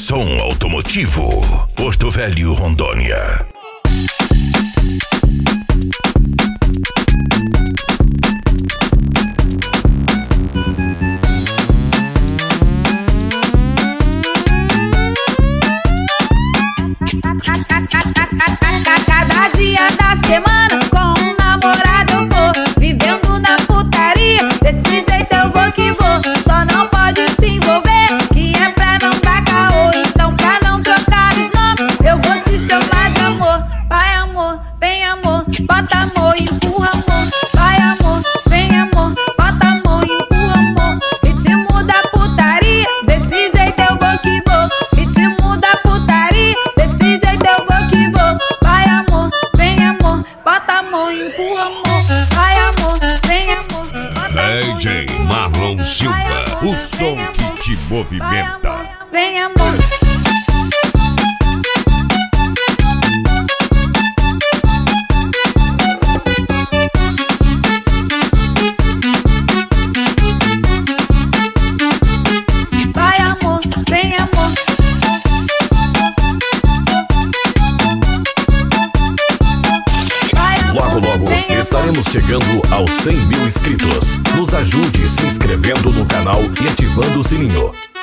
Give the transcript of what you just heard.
som automotivo. Porto Velho, Rondônia. Cada dia da semana com um namorado eu vou vivendo na putaria, desse jeito eu vou que vou. Só não pode se envolver, que é pra não dar caô. Então pra não trocar os nomes, eu vou te chamar de amor. Vai amor, vem amor, bota amor, empurra amor. Vai amor, vem amor, bota amor, empurra amor. Ritmo da putaria, desse jeito eu vou que vou. Ritmo da putaria, desse jeito eu vou que vou. Vai amor, vem amor, bota amor, empurra amor. Vai amor, vem amor, bota amor. DJ Marlon Silva, o som que te movimenta. Vem amor. Vai amor, vem amor. Logo, logo, estaremos chegando aos 100 mil inscritos. Nos ajude se inscrevendo no canal e ativando o sininho.